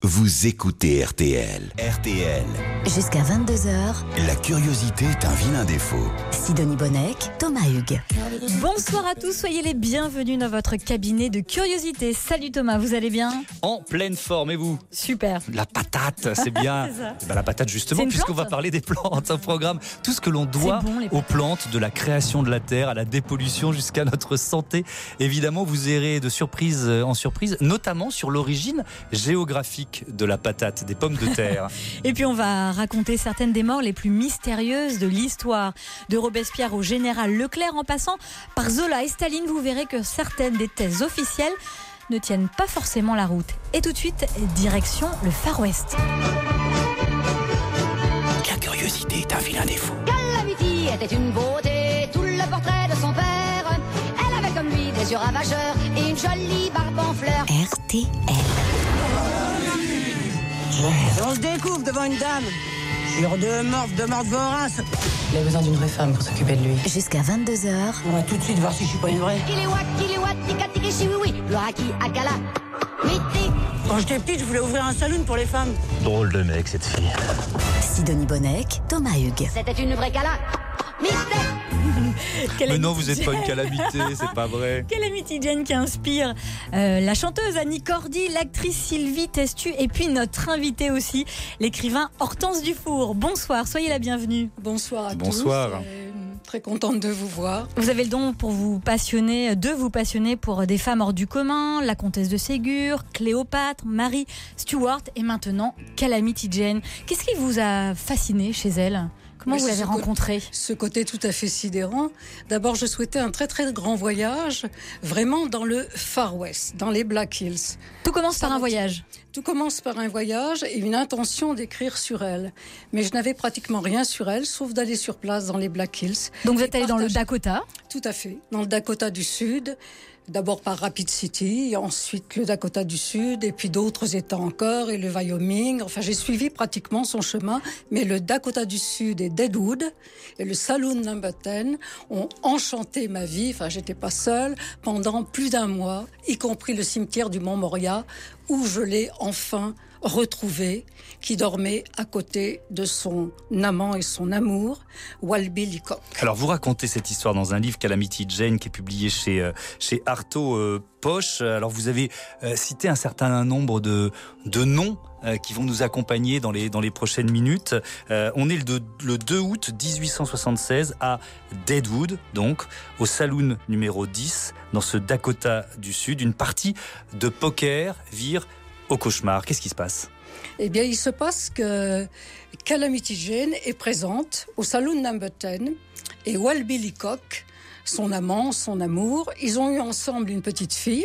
vous écoutez RTL. RTL. Jusqu'à 22h, La curiosité est un vilain défaut. Sidonie Bonnec, Thomas Hugues. Bonsoir à tous, soyez les bienvenus dans votre cabinet de curiosité. Salut Thomas, vous allez bien ? En pleine forme, et vous ? Super. La patate, c'est bien. C'est ça. La patate justement, C'est une puisqu'on va plante parler des plantes au programme. Tout ce que l'on doit C'est bon, les aux patates. plantes, de la création de la terre à la dépollution jusqu'à notre santé. Évidemment, vous irez de surprise en surprise, notamment sur l'origine géographique de la patate, des pommes de terre. Et puis on va raconter certaines des morts les plus mystérieuses de l'histoire. De Robespierre au général Leclerc en passant par Zola et Staline, vous verrez que certaines des thèses officielles ne tiennent pas forcément la route. Et tout de suite, direction le Far West. La curiosité est un vilain défaut. Calamity était une beauté, tout le portrait de son père. Elle avait comme lui des yeux ravageurs et une jolie barbe en fleurs. RTL. On se découvre devant une dame. Sur deux mortes voraces. Il a besoin d'une vraie femme pour s'occuper de lui. Jusqu'à 22h, On va tout de suite voir si je suis pas une vraie. Kilewa, tika tiki chi oui oui, le haki akala. Miti, Quand j'étais petite, je voulais ouvrir un saloon pour les femmes. Drôle de mec, cette fille. Sidonie Bonnec, Thomas Hugues. c'était une vraie cala. Mais non, vous n'êtes pas une calamité, c'est pas vrai. Calamity Jane qui inspire la chanteuse Annie Cordy, l'actrice Sylvie Testu et puis notre invité aussi, l'écrivain Hortense Dufour. Bonsoir, soyez la bienvenue. Bonsoir à Bonsoir. tous. Très contente de vous voir. Vous avez le don pour vous passionner pour des femmes hors du commun, la comtesse de Ségur, Cléopâtre, Marie Stuart et maintenant Calamity Jane. Qu'est-ce qui vous a fasciné chez elle ? Comment Mais vous l'avez ce rencontrée ? Ce côté tout à fait sidérant. D'abord, je souhaitais un très très grand voyage, vraiment dans le Far West, dans les Black Hills. Tout commence par un voyage. Tout commence par un voyage et une intention d'écrire sur elle. Mais je n'avais pratiquement rien sur elle, sauf d'aller sur place dans les Black Hills. Donc vous Et êtes allé dans le partager- Dakota. Tout à fait. Dans le Dakota du Sud, d'abord par Rapid City, ensuite le Dakota du Sud, et puis d'autres États encore, et le Wyoming. Enfin, j'ai suivi pratiquement son chemin, mais le Dakota du Sud et Deadwood, et le Saloon Number 10 ont enchanté ma vie. Enfin, j'étais pas seule pendant plus d'un mois, y compris le cimetière du Mont Moria, où je l'ai enfin retrouvé, qui dormait à côté de son amant et son amour, Walby Leacock. Alors, vous racontez cette histoire dans un livre, Calamity Jane, qui est publié chez Artaud Poche. Alors, vous avez cité un certain nombre de noms qui vont nous accompagner dans les prochaines minutes. On est le 2 août 1876 à Deadwood, donc au saloon numéro 10, dans ce Dakota du Sud. Une partie de poker vire au cauchemar. Qu'est-ce qui se passe ? Eh bien, il se passe que Calamity Jane est présente au Saloon Number 10 et Walby Leacock, son amant, son amour, ils ont eu ensemble une petite fille,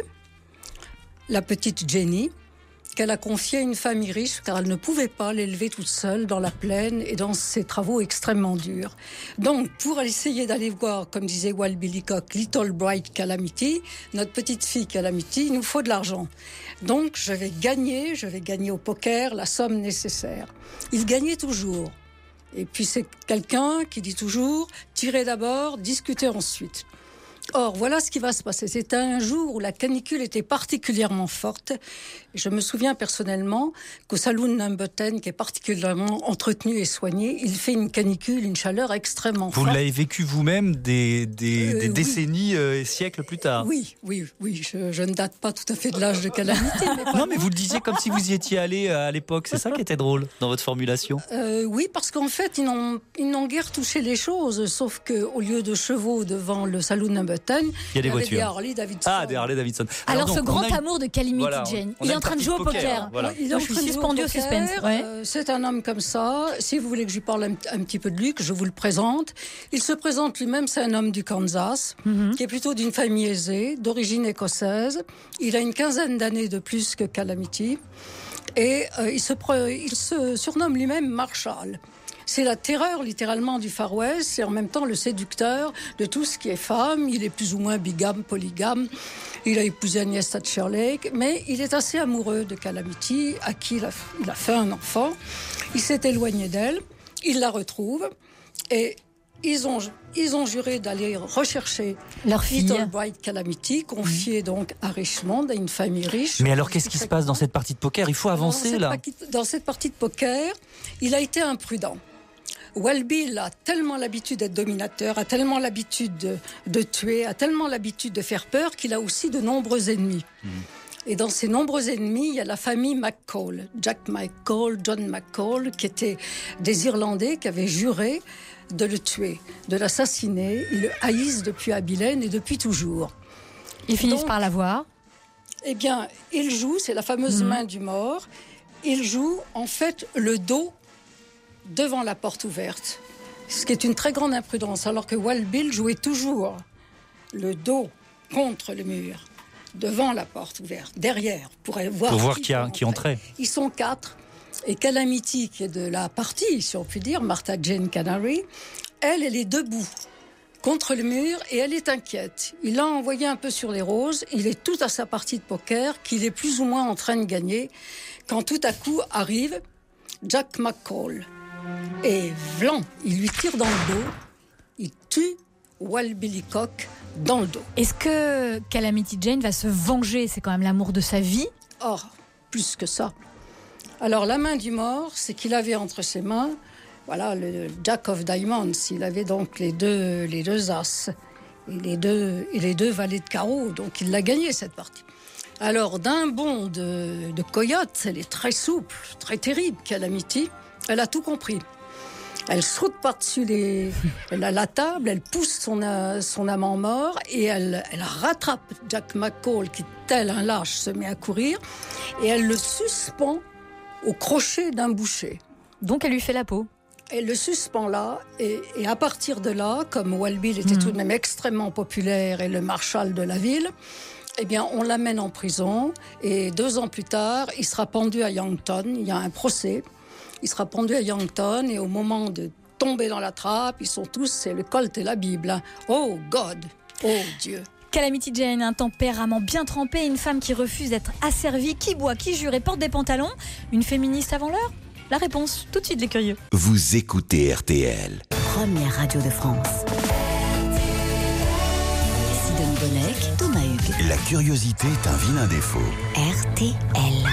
la petite Jenny, qu'elle a confiée à une famille riche car elle ne pouvait pas l'élever toute seule dans la plaine et dans ses travaux extrêmement durs. Donc, pour essayer d'aller voir, comme disait Walby Leacock, Little Bright Calamity, notre petite fille Calamity, il nous faut de l'argent. Donc, je vais gagner au poker la somme nécessaire. Il gagnait toujours. Et puis, c'est quelqu'un qui dit toujours, tirez d'abord, discutez ensuite. Or, voilà ce qui va se passer. C'était un jour où la canicule était particulièrement forte. Je me souviens personnellement qu'au Saloon Number 10, qui est particulièrement entretenu et soigné, il fait une canicule, une chaleur extrêmement Vous forte. l'avez vécu vous-même des Oui. décennies et siècles plus tard. Oui. Je ne date pas tout à fait de l'âge de Calamité. Non, mais vous le disiez comme si vous y étiez allé à l'époque. C'est ça qui était drôle dans votre formulation. Oui, parce qu'en fait, ils n'ont guère touché les choses, sauf qu'au lieu de chevaux devant le Saloon Number 10, Il y a des il y avait voitures. des Harley Davidson. Ah, des Harley Davidson. Alors donc, ce on grand a une- amour de Calamity Voilà, Jane, on il a est une en train de partie jouer de au poker, poker. voilà. Il est Moi, en je suis train de jouer suspendue au poker. suspense. Ouais. C'est un homme comme ça. Si vous voulez que je lui parle un petit peu de lui, que je vous le présente. Il se présente lui-même, c'est un homme du Kansas, qui est plutôt d'une famille aisée, d'origine écossaise. Il a une quinzaine d'années de plus que Calamity. Et il se surnomme lui-même Marshall. C'est la terreur littéralement du Far West, c'est en même temps le séducteur de tout ce qui est femme. Il est plus ou moins bigame, polygame. Il a épousé Agnès Thatcher Lake, mais il est assez amoureux de Calamity, à qui il a fait un enfant. Il s'est éloigné d'elle, il la retrouve et ils ont juré d'aller rechercher leur fille. Little Bright Calamity, confiée donc à Richmond, à une famille riche. Mais alors, qu'est-ce qui se passe dans cette partie de poker ? Il faut avancer, là. Dans cette partie de poker, il a été imprudent. Wild Bill a tellement l'habitude d'être dominateur, a tellement l'habitude de tuer, a tellement l'habitude de faire peur qu'il a aussi de nombreux ennemis. Et dans ces nombreux ennemis, il y a la famille McCall, Jack McCall, John McCall, qui étaient des Irlandais qui avaient juré de le tuer, de l'assassiner. Ils le haïssent depuis Abilene et depuis toujours. Ils finissent par l'avoir. Eh bien, il joue, c'est la fameuse main du mort, il joue en fait le dos devant la porte ouverte, ce qui est une très grande imprudence, alors que Wild Bill jouait toujours le dos contre le mur, devant la porte ouverte, derrière, pour voir qui entrait. Ils sont 4. Et Calamity, qui est de la partie, si on peut dire, Martha Jane Canary, elle est debout contre le mur et elle est inquiète. Il l'a envoyé un peu sur les roses, il est tout à sa partie de poker, qu'il est plus ou moins en train de gagner, quand tout à coup arrive Jack McCall. Et vlan, il lui tire dans le dos, il tue Wild Billy Cock dans le dos. Est-ce que Calamity Jane va se venger ? C'est quand même l'amour de sa vie. Or, plus que ça. Alors, la main du mort, c'est qu'il avait entre ses mains, voilà, le Jack of Diamonds. Il avait donc les deux as et les deux valets de carreau. Donc, il l'a gagné, cette partie. Alors, d'un bond de coyote, elle est très souple, très terrible, Calamity. Elle a tout compris. Elle saute par-dessus la table, elle pousse son amant mort et elle rattrape Jack McCall qui, tel un lâche, se met à courir et elle le suspend au crochet d'un boucher. Donc elle lui fait la peau. Elle le suspend là et à partir de là, comme Wild Bill était tout de même extrêmement populaire et le marshal de la ville, eh bien on l'amène en prison et 2 ans plus tard, il sera pendu à Yankton. Il y a un procès. Il sera pendu à Yankton et au moment de tomber dans la trappe, ils sont tous, c'est le Colt et la Bible. Oh God, oh Dieu. Calamity Jane, un tempérament bien trempé, une femme qui refuse d'être asservie, qui boit, qui jure et porte des pantalons. Une féministe avant l'heure ? La réponse, tout de suite les curieux. Vous écoutez RTL. Première radio de France. Sidonie Bonnec, Thomas Hugues. La curiosité est un vilain défaut. RTL.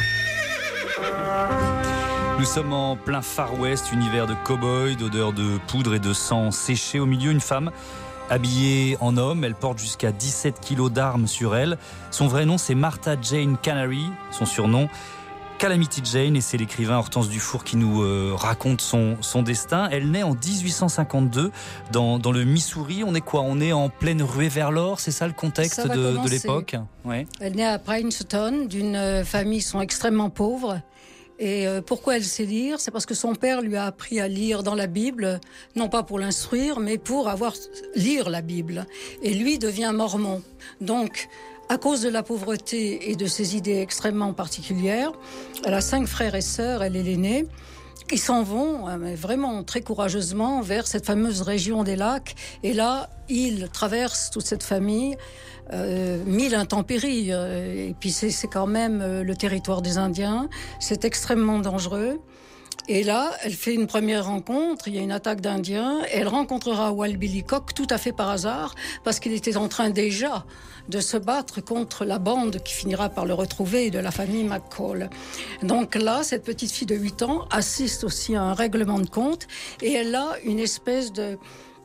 Nous sommes en plein Far West, univers de cow-boy, d'odeur de poudre et de sang séché. Au milieu, une femme habillée en homme. Elle porte jusqu'à 17 kilos d'armes sur elle. Son vrai nom, c'est Martha Jane Canary. Son surnom, Calamity Jane. Et c'est l'écrivain Hortense Dufour qui nous raconte son destin. Elle naît en 1852 dans le Missouri. On est quoi ? On est en pleine ruée vers l'or. C'est ça le contexte de l'époque ? Ouais. Elle naît à Princeton, d'une famille qui sont extrêmement pauvres. Et pourquoi elle sait lire ? C'est parce que son père lui a appris à lire dans la Bible, non pas pour l'instruire, mais pour lire la Bible. Et lui devient mormon. Donc, à cause de la pauvreté et de ses idées extrêmement particulières, elle a 5 frères et sœurs, elle est l'aînée. Ils s'en vont vraiment très courageusement vers cette fameuse région des lacs. Et là, ils traversent toute cette famille, 1000 intempéries. Et puis c'est quand même le territoire des Indiens. C'est extrêmement dangereux. Et là, elle fait une première rencontre, il y a une attaque d'Indiens, et elle rencontrera Wild Billy Cock tout à fait par hasard, parce qu'il était en train déjà de se battre contre la bande qui finira par le retrouver de la famille McCall. Donc là, cette petite fille de 8 ans assiste aussi à un règlement de compte, et elle a une espèce de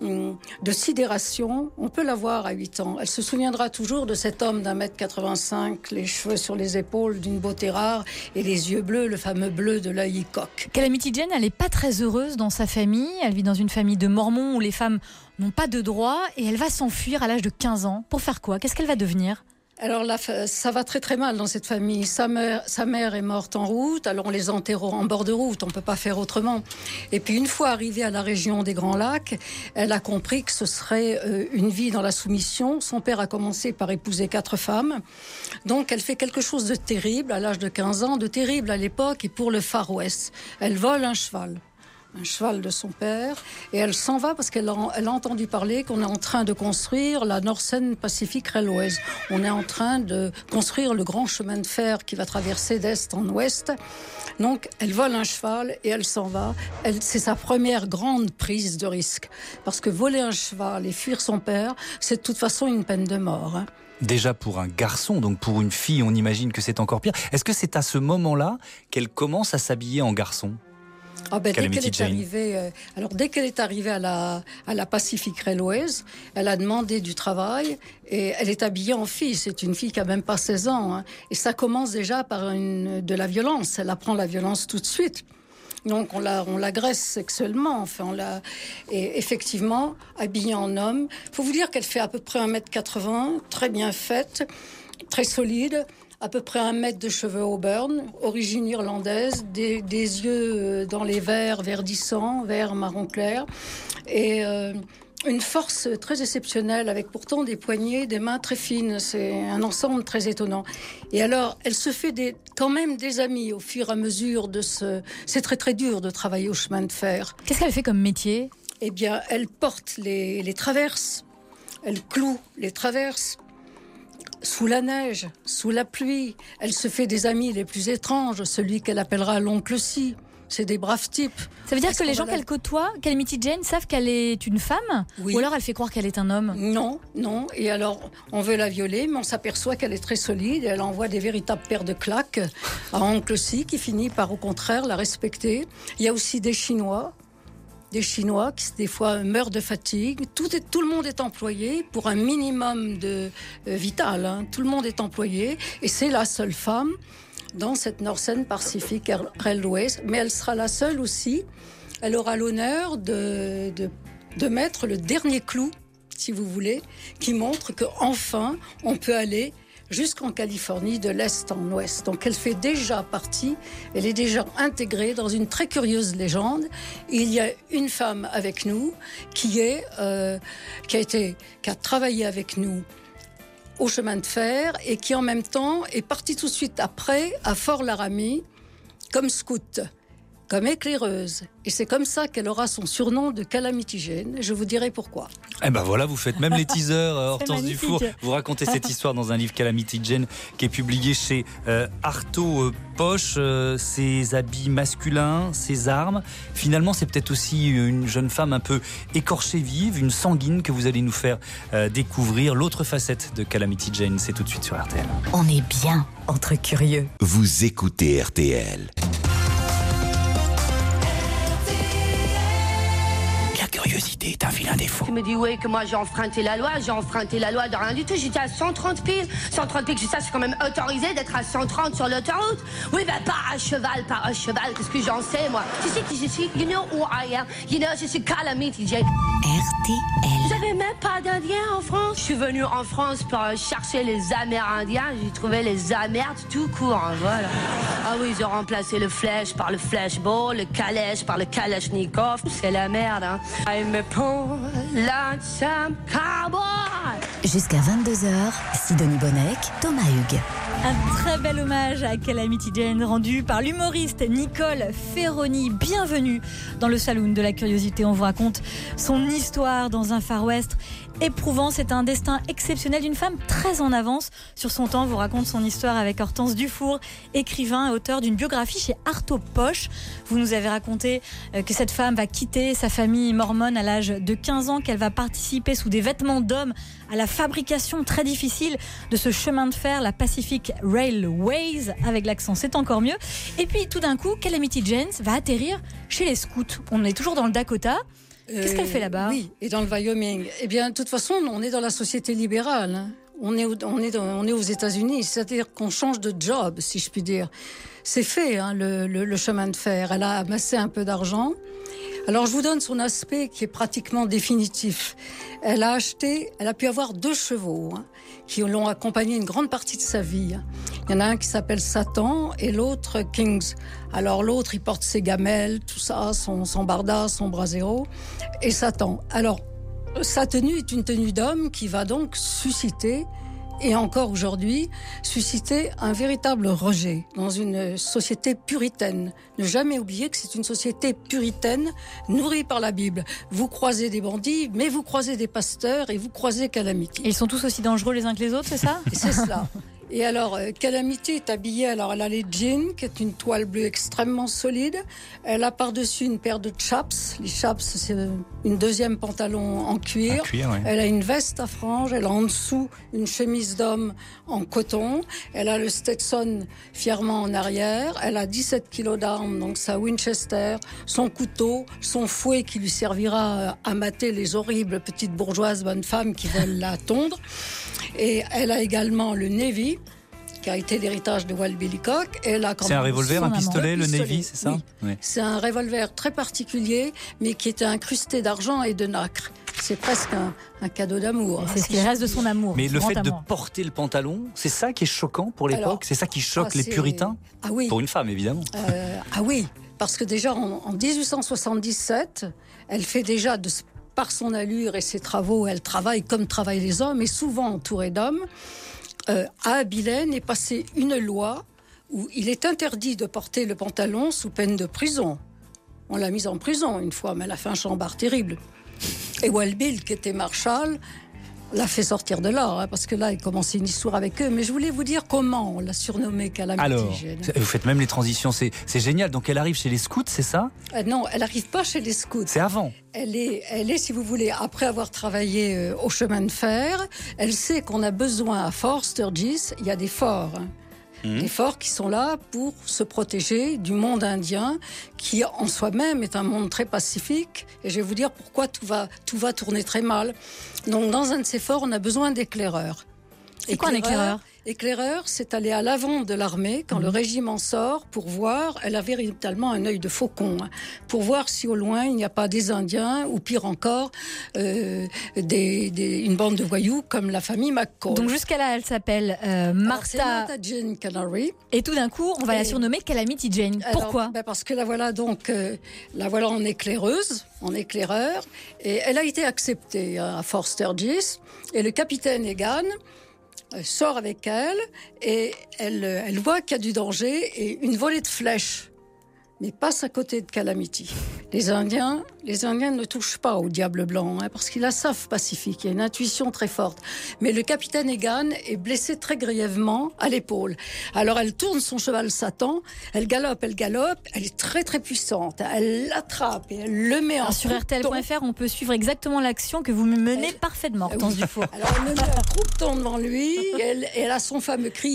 sidération. On peut la voir à 8 ans. Elle se souviendra toujours de cet homme d'1m85, les cheveux sur les épaules, d'une beauté rare et les yeux bleus, le fameux bleu de l'œil coq. Calamity Jane, elle n'est pas très heureuse dans sa famille. Elle vit dans une famille de mormons où les femmes n'ont pas de droits et elle va s'enfuir à l'âge de 15 ans. Pour faire quoi ? Qu'est-ce qu'elle va devenir ? Alors là, ça va très très mal dans cette famille. Sa mère est morte en route, alors on les enterre en bord de route, on ne peut pas faire autrement. Et puis une fois arrivée à la région des Grands Lacs, elle a compris que ce serait une vie dans la soumission. Son père a commencé par épouser 4 femmes. Donc elle fait quelque chose de terrible à l'âge de 15 ans, de terrible à l'époque et pour le Far West. Elle vole un cheval. un cheval de son père, et elle s'en va parce qu'elle a entendu parler qu'on est en train de construire la Northern Pacific Railways. On est en train de construire le grand chemin de fer qui va traverser d'est en ouest. Donc, elle vole un cheval et elle s'en va. C'est sa première grande prise de risque. Parce que voler un cheval et fuir son père, c'est de toute façon une peine de mort. Déjà pour un garçon, donc pour une fille, on imagine que c'est encore pire. Est-ce que c'est à ce moment-là qu'elle commence à s'habiller en garçon ? Dès qu'elle est arrivée à la Pacific Railways, elle a demandé du travail et elle est habillée en fille. C'est une fille qui a même pas 16 ans. Et ça commence déjà par de la violence. Elle apprend la violence tout de suite. Donc on l'agresse sexuellement. Et effectivement, habillée en homme. Il faut vous dire qu'elle fait à peu près 1m80, très bien faite, très solide. À peu près 1 mètre de cheveux auburn, origine irlandaise, des yeux dans les verts verdissants, vert marron clair, et une force très exceptionnelle, avec pourtant des poignets, des mains très fines. C'est un ensemble très étonnant. Et alors, elle se fait quand même des amis au fur et à mesure de C'est très très dur de travailler au chemin de fer. Qu'est-ce qu'elle fait comme métier ? Eh bien, elle porte les traverses, elle cloue les traverses, sous la neige, sous la pluie. Elle se fait des amis les plus étranges, celui qu'elle appellera l'oncle Si. C'est des braves types. Ça veut dire que les gens qu'elle côtoie, Calamity Jane, savent qu'elle est une femme ? Oui. Ou alors elle fait croire qu'elle est un homme ? Non. Et alors, on veut la violer, mais on s'aperçoit qu'elle est très solide. Et elle envoie des véritables paires de claques à oncle Si, qui finit par, au contraire, la respecter. Il y a aussi des Chinois qui, des fois, meurent de fatigue. Tout le monde est employé pour un minimum de vital. Tout le monde est employé. Et c'est la seule femme dans cette Northern Pacific Railways. Mais elle sera la seule aussi. Elle aura l'honneur de mettre le dernier clou, si vous voulez, qui montre qu'enfin, on peut aller jusqu'en Californie, de l'Est en Ouest. Donc elle fait déjà partie, elle est déjà intégrée dans une très curieuse légende. Il y a une femme avec nous qui a travaillé avec nous au chemin de fer et qui en même temps est partie tout de suite après à Fort-Laramie comme scout, comme éclaireuse. Et c'est comme ça qu'elle aura son surnom de Calamity Jane. Je vous dirai pourquoi. Eh ben voilà, vous faites même les teasers, Hortense Dufour. Vous racontez cette histoire dans un livre Calamity Jane qui est publié chez Artaud Poche. Ses habits masculins, ses armes. Finalement, c'est peut-être aussi une jeune femme un peu écorchée vive, une sanguine que vous allez nous faire découvrir. L'autre facette de Calamity Jane, c'est tout de suite sur RTL. On est bien entre curieux. Vous écoutez RTL. Curiosité est un vilain défaut. Tu me dis oui que moi j'ai enfreinté la loi de rien du tout, j'étais à 130 piles, je sais, c'est quand même autorisé d'être à 130 sur l'autoroute. Oui ben pas à cheval, qu'est-ce que j'en sais moi. Tu sais qui je suis, you know who I am, you know, je suis Calamity Jane. RTL. Vous avez même pas d'Indiens en France? Je suis venue en France pour chercher les Amérindiens, j'ai trouvé les Amerdes tout court, voilà. Ah oui, ils ont remplacé le flèche par le flashball, le calèche par le kalachnikov, c'est la merde hein. I'm a poor lonesome cowboy. Jusqu'à 22h, Sidonie Bonnec, Thomas Hugues. Un très bel hommage à Calamity Jane rendu par l'humoriste Nicole Ferroni. Bienvenue dans le Saloon de la Curiosité. On vous raconte son histoire dans un Far West éprouvant. C'est un destin exceptionnel d'une femme très en avance sur son temps. On vous raconte son histoire avec Hortense Dufour, écrivain et auteur d'une biographie chez Artaud Poche. Vous nous avez raconté que cette femme va quitter sa famille mormone à l'âge de 15 ans, qu'elle va participer sous des vêtements d'homme à la fabrication très difficile de ce chemin de fer, la Pacific Railways, avec l'accent, c'est encore mieux. Et puis tout d'un coup, Calamity Jane va atterrir chez les scouts. On est toujours dans le Dakota. Qu'est-ce qu'elle fait là-bas ? Oui, et dans le Wyoming. Eh bien, de toute façon, on est dans la société libérale. Hein. On est aux États-Unis, c'est-à-dire qu'on change de job, si je puis dire. C'est fait, hein, le chemin de fer. Elle a amassé un peu d'argent. Alors, je vous donne son aspect qui est pratiquement définitif. Elle a pu avoir 2 chevaux hein, qui l'ont accompagnée une grande partie de sa vie. Il y en a un qui s'appelle Satan et l'autre Kings. Alors, l'autre, il porte ses gamelles, tout ça, son barda, son brasero, et Satan. Alors, sa tenue est une tenue d'homme qui va donc susciter et encore aujourd'hui, susciter un véritable rejet dans une société puritaine. Ne jamais oublier que c'est une société puritaine nourrie par la Bible. Vous croisez des bandits, mais vous croisez des pasteurs et vous croisez Calamity. Et ils sont tous aussi dangereux les uns que les autres, c'est ça ? C'est cela. Et alors, Calamity est habillée, alors elle a les jeans, qui est une toile bleue extrêmement solide. Elle a par-dessus une paire de chaps. Les chaps, c'est une deuxième pantalon en cuir. Ouais. Elle a une veste à franges. Elle a en dessous une chemise d'homme en coton. Elle a le Stetson fièrement en arrière. Elle a 17 kilos d'armes, donc sa Winchester, son couteau, son fouet qui lui servira à mater les horribles petites bourgeoises bonnes femmes qui veulent la tondre. Et elle a également le Navy, qui a été l'héritage de Wild Bill Hickok. C'est un revolver, un pistolet, le Navy, c'est ça ? Oui. C'est un revolver très particulier, mais qui était incrusté d'argent et de nacre. C'est presque un cadeau d'amour. C'est ce qui reste de son amour. Mais le fait de porter le pantalon, c'est ça qui est choquant pour l'époque ? C'est ça qui choque les puritains ? Ah oui. Pour une femme, évidemment. Ah oui, parce que déjà en 1877, elle fait déjà par son allure et ses travaux, elle travaille comme travaillent les hommes, et souvent entourée d'hommes. À Abilène est passée une loi où il est interdit de porter le pantalon sous peine de prison. On l'a mise en prison une fois, mais elle a fait un chambard terrible. Et Wild Bill, qui était marshal, l'a fait sortir de là, parce que là, il commençait une histoire avec eux. Mais je voulais vous dire comment on l'a surnommée Calamity Jane. Alors, vous faites même les transitions, c'est génial. Donc elle arrive chez les scouts, c'est ça ? Non, elle n'arrive pas chez les scouts. C'est avant. Elle est, si vous voulez, après avoir travaillé au chemin de fer, elle sait qu'on a besoin à Fort Sturgis, il y a des forts. Des forts qui sont là pour se protéger du monde indien, qui en soi-même est un monde très pacifique. Et je vais vous dire pourquoi tout va tourner très mal. Donc, dans un de ces forts, on a besoin d'éclaireurs. C'est quoi un éclaireur ? Éclaireur, c'est aller à l'avant de l'armée quand le régiment sort pour voir, elle a véritablement un œil de faucon, pour voir si au loin il n'y a pas des Indiens ou pire encore une bande de voyous comme la famille McCall. Donc jusqu'à là, elle s'appelle Martha Jane Canary. Et tout d'un coup, on va la surnommer Calamity Jane. Pourquoi ? Parce que la voilà en éclaireuse, en éclaireur, et elle a été acceptée à Fort Sturgis, et le capitaine Egan sort avec elle et elle voit qu'il y a du danger et une volée de flèches, mais passe à côté de Calamity. Les Indiens ne touchent pas au diable blanc, parce qu'ils la savent pacifique, il y a une intuition très forte. Mais le capitaine Egan est blessé très grièvement à l'épaule. Alors elle tourne son cheval Satan, elle galope, elle est très très puissante, elle l'attrape et elle le met en sur RTL.fr, on peut suivre exactement l'action que vous menez parfaitement, Hortense Dufour. Alors elle le met un croupeton devant lui, et elle a son fameux cri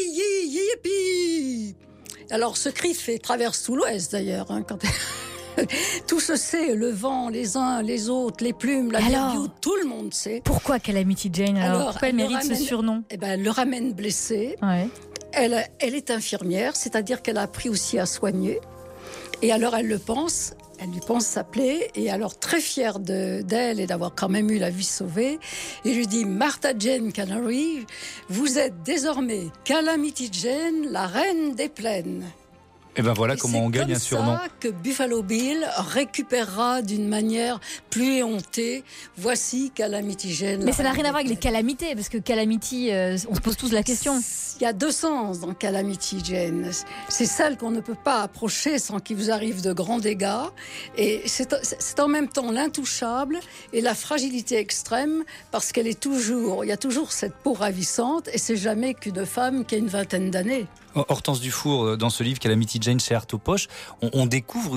Yippee. Alors ce cri traverse tout l'Ouest d'ailleurs, quand tout se sait, le vent, les uns, les autres, les plumes, la virgule, tout le monde sait. Pourquoi Calamity Jane alors pourquoi elle mérite ce surnom ? Elle le ramène blessé. Ouais. Elle est infirmière, c'est-à-dire qu'elle a appris aussi à soigner. Et alors elle lui pense s'appeler, et alors très fière d'elle et d'avoir quand même eu la vie sauvée, il lui dit: Martha Jane Canary, vous êtes désormais Calamity Jane, la reine des plaines. Et ben voilà comment on gagne un surnom. C'est comme ça que Buffalo Bill récupérera d'une manière plus éhontée. Voici Calamity Jane. Mais ça n'a rien à voir avec les calamités, parce que Calamity, on se pose tous la question. Il y a deux sens dans Calamity Jane. C'est celle qu'on ne peut pas approcher sans qu'il vous arrive de grands dégâts. Et c'est en même temps l'intouchable et la fragilité extrême, parce il y a toujours cette peau ravissante, et c'est jamais qu'une femme qui a une vingtaine d'années. Hortense Dufour, dans ce livre Calamity Jane chez Artaud Poche, on découvre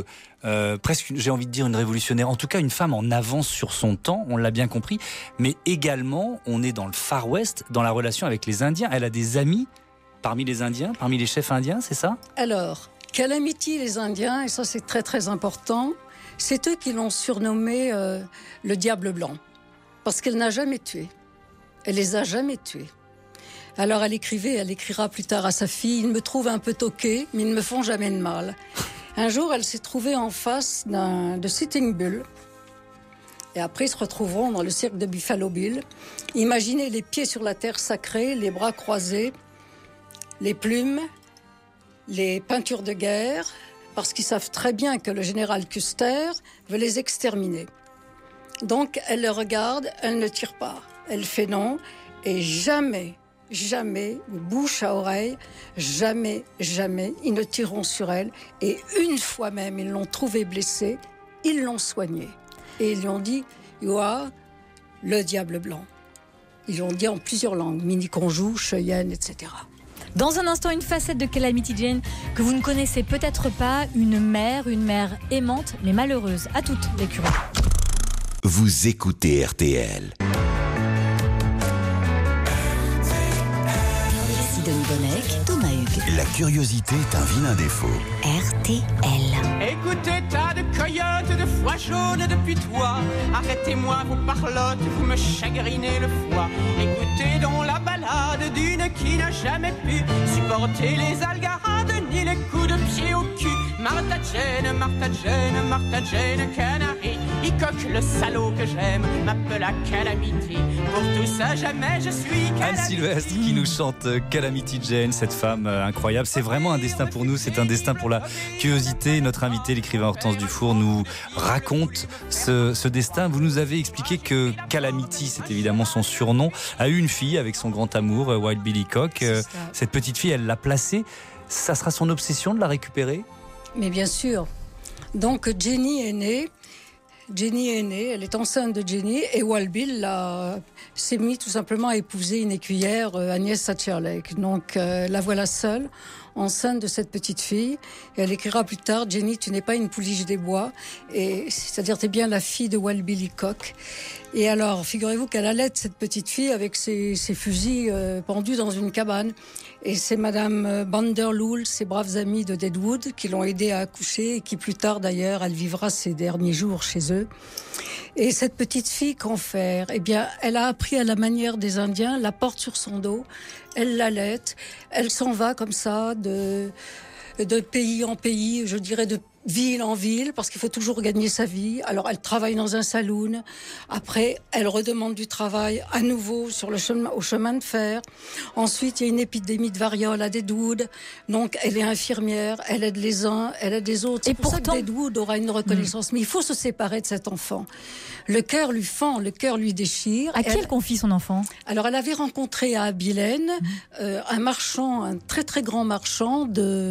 j'ai envie de dire une révolutionnaire, en tout cas une femme en avance sur son temps, on l'a bien compris, mais également on est dans le Far West, dans la relation avec les Indiens. Elle a des amis parmi les Indiens, parmi les chefs indiens, c'est ça ? Alors, Calamity, les Indiens, et ça c'est très très important, c'est eux qui l'ont surnommé le diable blanc, parce qu'elle n'a jamais tué. Elle les a jamais tués. Alors elle écrira plus tard à sa fille: ils me trouvent un peu toquée, mais ils ne me font jamais de mal. Un jour, elle s'est trouvée en face de Sitting Bull. Et après, ils se retrouveront dans le cirque de Buffalo Bill. Imaginez les pieds sur la terre sacrée, les bras croisés, les plumes, les peintures de guerre, parce qu'ils savent très bien que le général Custer veut les exterminer. Donc, elle le regarde, elle ne tire pas. Elle fait non. Et jamais, bouche à oreille, jamais, ils ne tireront sur elle. Et une fois même, ils l'ont trouvée blessée, ils l'ont soignée. Et ils lui ont dit, you are le diable blanc. Ils l'ont dit en plusieurs langues, Miniconjou, Cheyenne, etc. Dans un instant, une facette de Calamity Jane que vous ne connaissez peut-être pas, une mère aimante mais malheureuse. À toutes les curieux. Vous écoutez RTL. Sidonie Bonnec, Thomas Hugues. La curiosité est un vilain défaut. RTL. Écoutez, tas de coyotes, de foie jaune, de putois. Arrêtez-moi vos parlottes, vous me chagrinez le foie. Écoutez donc la balade d'une qui n'a jamais pu supporter les algarades ni les coups de pied au cul. Martha Jane, Martha Jane, Martha Jane Canary. Hickok, le salaud que j'aime, m'appela Calamity. Pour tout ça, jamais je suis Calamity. Anne Sylvestre qui nous chante Calamity Jane, cette femme incroyable. C'est vraiment un destin pour nous, c'est un destin pour la curiosité. Notre invité, l'écrivain Hortense Dufour, nous raconte ce destin. Vous nous avez expliqué que Calamity, c'est évidemment son surnom, a eu une fille avec son grand amour, Wild Bill Hickok. Cette petite fille, elle l'a placée. Ça sera son obsession de la récupérer ? Mais bien sûr. Donc Jenny est née, elle est enceinte de Jenny, et Wild Bill s'est mis tout simplement à épouser une écuyère, Agnès Satcherlake. Donc la voilà seule, enceinte de cette petite fille, et elle écrira plus tard, Jenny, tu n'es pas une pouliche des bois, et c'est-à-dire tu es bien la fille de Wild Bill Hickok. Et alors, figurez-vous qu'elle allait cette petite fille avec ses fusils pendus dans une cabane. Et c'est Madame Vanderlool, ses braves amis de Deadwood, qui l'ont aidée à accoucher et qui plus tard d'ailleurs, elle vivra ses derniers jours chez eux. Et cette petite fille, qu'en faire ? Eh bien, elle a appris à la manière des Indiens, la porte sur son dos, elle l'allaite, elle s'en va comme ça de pays en pays, je dirais de ville en ville, parce qu'il faut toujours gagner sa vie. Alors, elle travaille dans un saloon. Après, elle redemande du travail à nouveau au chemin de fer. Ensuite, il y a une épidémie de variole à Deadwood. Donc, elle est infirmière. Elle aide les uns, elle aide les autres. C'est pour ça que Deadwood aura une reconnaissance. Mais il faut se séparer de cet enfant. Le cœur lui fend, le cœur lui déchire. À qui elle confie son enfant ? Alors, elle avait rencontré à Abilene un marchand, un très très grand marchand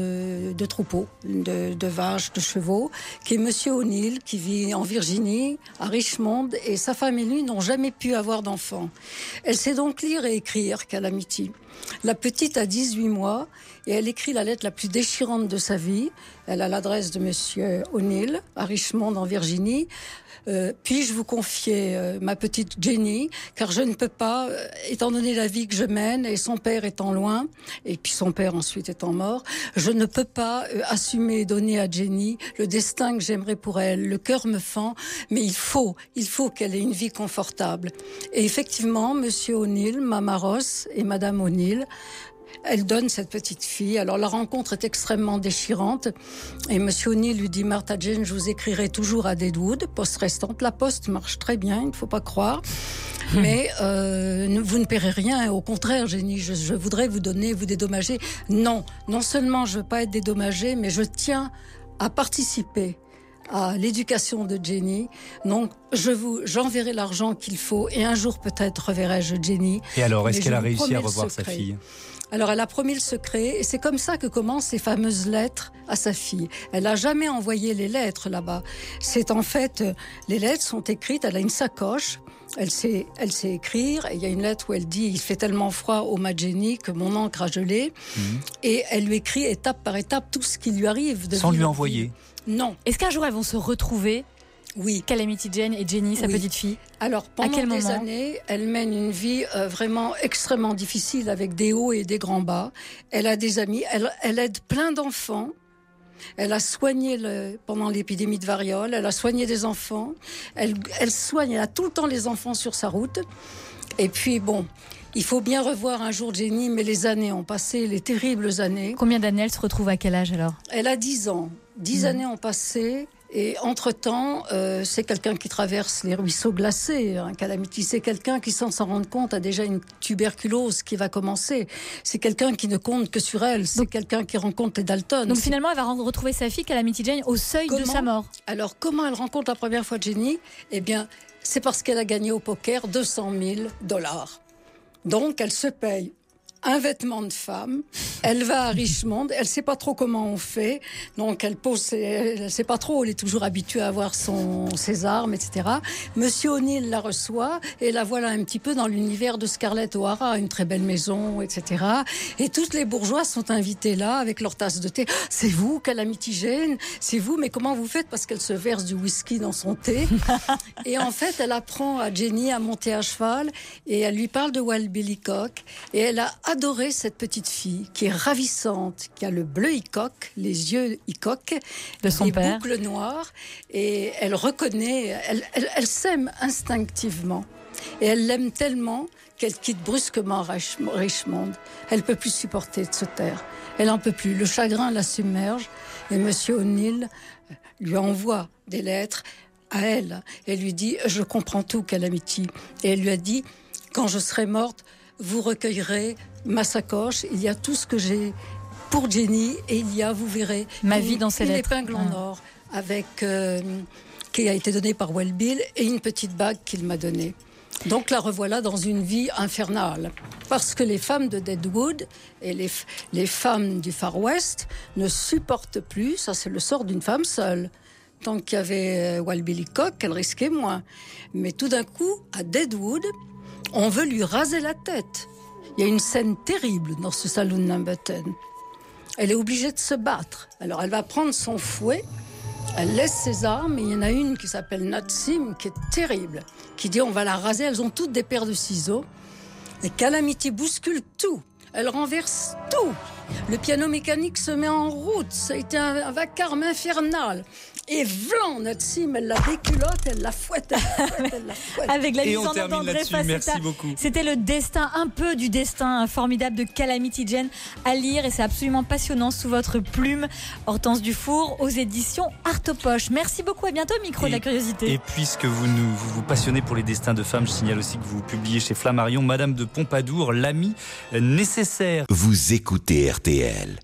de troupeaux, de vaches, de chevaux, qui est Monsieur O'Neill, qui vit en Virginie, à Richmond, et sa femme et lui n'ont jamais pu avoir d'enfant. Elle sait donc lire et écrire, Calamity. La petite a 18 mois et elle écrit la lettre la plus déchirante de sa vie. Elle a l'adresse de Monsieur O'Neill, à Richmond, en Virginie. Puis-je vous confier ma petite Jenny, car je ne peux pas, étant donné la vie que je mène, et son père étant loin, et puis son père ensuite étant mort, je ne peux pas assumer et donner à Jenny le destin que j'aimerais pour elle. Le cœur me fend, mais il faut qu'elle ait une vie confortable. Et effectivement, Monsieur O'Neill, Mama Ross et Madame O'Neill, elle donne cette petite fille. Alors la rencontre est extrêmement déchirante. Et Monsieur O'Neill lui dit, Martha Jane, je vous écrirai toujours à Deadwood, poste restante. La poste marche très bien, il ne faut pas croire. Mais vous ne paierez rien. Au contraire, Jenny, je voudrais vous dédommager. Non seulement je ne veux pas être dédommagée, mais je tiens à participer à l'éducation de Jenny. Donc, j'enverrai l'argent qu'il faut et un jour peut-être reverrai-je Jenny. Et alors, est-ce qu'elle a réussi à revoir sa fille ? Alors, elle a promis le secret et c'est comme ça que commencent ces fameuses lettres à sa fille. Elle n'a jamais envoyé les lettres là-bas. C'est en fait, les lettres sont écrites, elle a une sacoche. Elle sait écrire. Et il y a une lettre où elle dit « Il fait tellement froid au mat Jenny que mon encre a gelé. » Et elle lui écrit étape par étape tout ce qui lui arrive. Sans lui envoyer ? Non. Est-ce qu'un jour elles vont se retrouver ? Oui. Calamity Jane et Jenny, sa petite fille. Alors, pendant des années, elle mène une vie vraiment extrêmement difficile avec des hauts et des grands bas. Elle a des amis. Elle aide plein d'enfants. Elle a soigné pendant l'épidémie de variole. Elle a soigné des enfants. Elle soigne. Elle a tout le temps les enfants sur sa route. Et puis, bon, il faut bien revoir un jour Jenny, mais les années ont passé, les terribles années. Combien d'années elle se retrouve à quel âge alors ? Elle a 10 ans. 10 années ont passé. Et entre-temps, c'est quelqu'un qui traverse les ruisseaux glacés. Calamity, c'est quelqu'un qui, sans s'en rendre compte, a déjà une tuberculose qui va commencer. C'est quelqu'un qui ne compte que sur elle. C'est quelqu'un qui rencontre les Dalton. Donc finalement, elle va retrouver sa fille, Calamity Jane, au seuil de sa mort. Alors, comment elle rencontre la première fois Jenny ? Eh bien, c'est parce qu'elle a gagné au poker $200 000. Donc, elle se paye un vêtement de femme, elle va à Richmond, elle sait pas trop comment on fait, donc elle sait pas trop, elle est toujours habituée à avoir ses armes, etc. Monsieur O'Neill la reçoit et la voilà un petit peu dans l'univers de Scarlett O'Hara, une très belle maison, etc. Et toutes les bourgeois sont invités là avec leur tasse de thé. C'est vous, Calamity Jane, c'est vous, mais comment vous faites? Parce qu'elle se verse du whisky dans son thé. Et en fait, elle apprend à Jenny à monter à cheval et elle lui parle de Wild Billycock et elle a adoré cette petite fille qui est ravissante, qui a le bleu Hickok, les yeux Hickok, de son père, boucles noires, et elle reconnaît, elle s'aime instinctivement. Et elle l'aime tellement qu'elle quitte brusquement Richmond. Elle peut plus supporter de se taire. Elle en peut plus. Le chagrin la submerge et Monsieur O'Neill lui envoie des lettres à elle et lui dit « Je comprends tout, Calamity ». Et elle lui a dit « Quand je serai morte, vous recueillerez ma sacoche, il y a tout ce que j'ai pour Jenny et il y a, vous verrez, ma vie dans ces lettres. Une épingle en or avec, qui a été donnée par Wild Bill et une petite bague qu'il m'a donnée. Donc la revoilà dans une vie infernale. Parce que les femmes de Deadwood et les femmes du Far West ne supportent plus, ça c'est le sort d'une femme seule. Tant qu'il y avait Wild Billycock, elle risquait moins. Mais tout d'un coup, à Deadwood, on veut lui raser la tête. Il y a une scène terrible dans ce saloon number 10. Elle est obligée de se battre. Alors elle va prendre son fouet, elle laisse ses armes, et il y en a une qui s'appelle Natsim, qui est terrible, qui dit on va la raser, elles ont toutes des paires de ciseaux. Et Calamity bouscule tout, elle renverse tout. Le piano mécanique se met en route, ça a été un vacarme infernal. Et vlan, Natsim, elle la déculotte, elle la fouette. Avec la et mise on en termine d'André là-dessus, Faceta. merci beaucoup. C'était le destin, un peu du destin formidable de Calamity Jane à lire et c'est absolument passionnant sous votre plume. Hortense Dufour aux éditions Artopoche. Merci beaucoup, à bientôt, micro de la curiosité. Et puisque vous passionnez pour les destins de femmes, je signale aussi que vous publiez chez Flammarion Madame de Pompadour, l'ami nécessaire. Vous écoutez RTL.